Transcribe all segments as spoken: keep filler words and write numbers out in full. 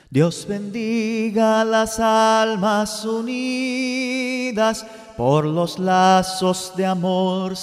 Dios bendiga las almas unidas por los lazos de amor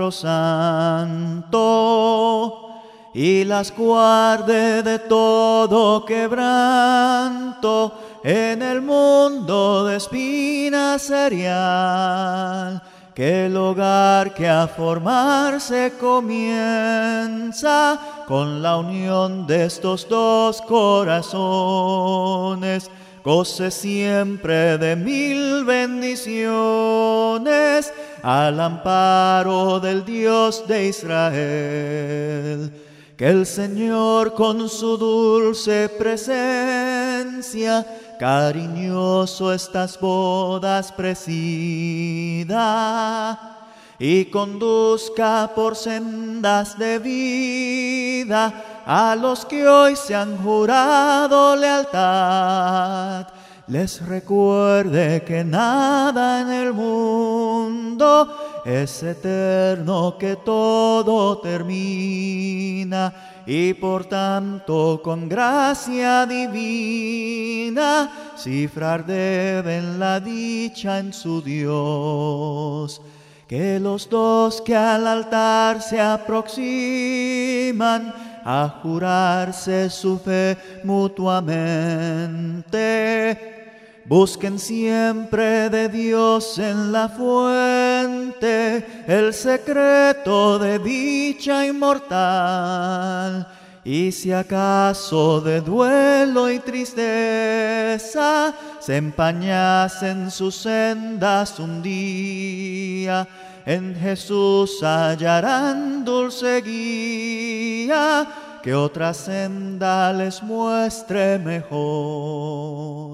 sacrosanto, y las guarde de todo quebranto en el mundo de espina serial, que el hogar que a formarse comienza con la unión de estos dos corazones goce siempre de mil bendiciones al amparo del Dios de Israel. Que el Señor con su dulce presencia cariñoso estas bodas presida y conduzca por sendas de vida a los que hoy se han jurado lealtad. Les recuerde que nada en el mundo es eterno, que todo termina, y por tanto con gracia divina cifrar deben la dicha en su Dios. Que los dos que al altar se aproximan a jurarse su fe mutuamente, busquen siempre de Dios en la fuente el secreto de dicha inmortal. Y si acaso de duelo y tristeza se empañasen sus sendas un día, en Jesús hallarán dulce guía, que otra senda les muestre mejor.